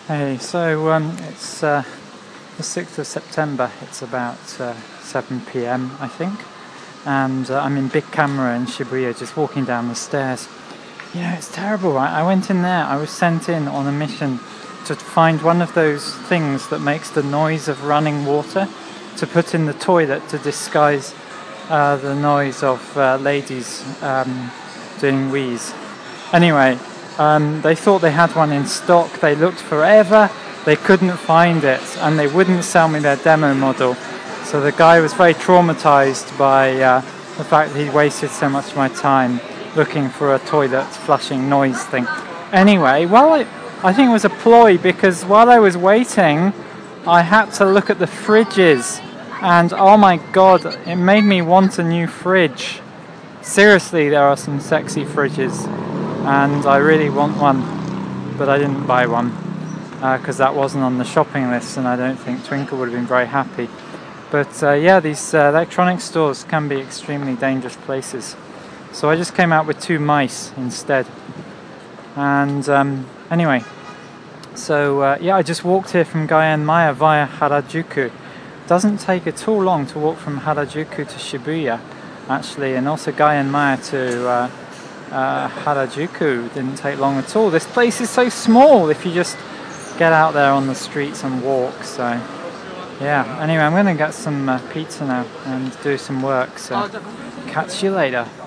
Hey, so it's the 6th of September, it's about 7 p.m. I think, and I'm in Big Camera in Shibuya, just walking down the stairs. You know, it's terrible, right? I went in there, I was sent in on a mission to find one of those things that makes the noise of running water, to put in the toilet to disguise the noise of ladies doing wheeze. Anyway, they thought they had one in stock. They looked forever, they couldn't find it, and they wouldn't sell me their demo model. So the guy was very traumatized by the fact that he wasted so much of my time looking for a toilet flushing noise thing. Anyway, I think it was a ploy, because while I was waiting, I had to look at the fridges, and oh my god, it made me want a new fridge. Seriously, there are some sexy fridges, and I really want one, but I didn't buy one because that wasn't on the shopping list, and I don't think Twinkle would have been very happy. But yeah, these electronic stores can be extremely dangerous places. So I just came out with 2 mice instead. And anyway, so yeah, I just walked here from Gaien-Maya via Harajuku. Doesn't take at all long to walk from Harajuku to Shibuya, actually, and also Gaien-Maya to Harajuku didn't take long at all. This place is so small if you just get out there on the streets and walk. So yeah, anyway, I'm going to get some pizza now and do some work, so catch you later.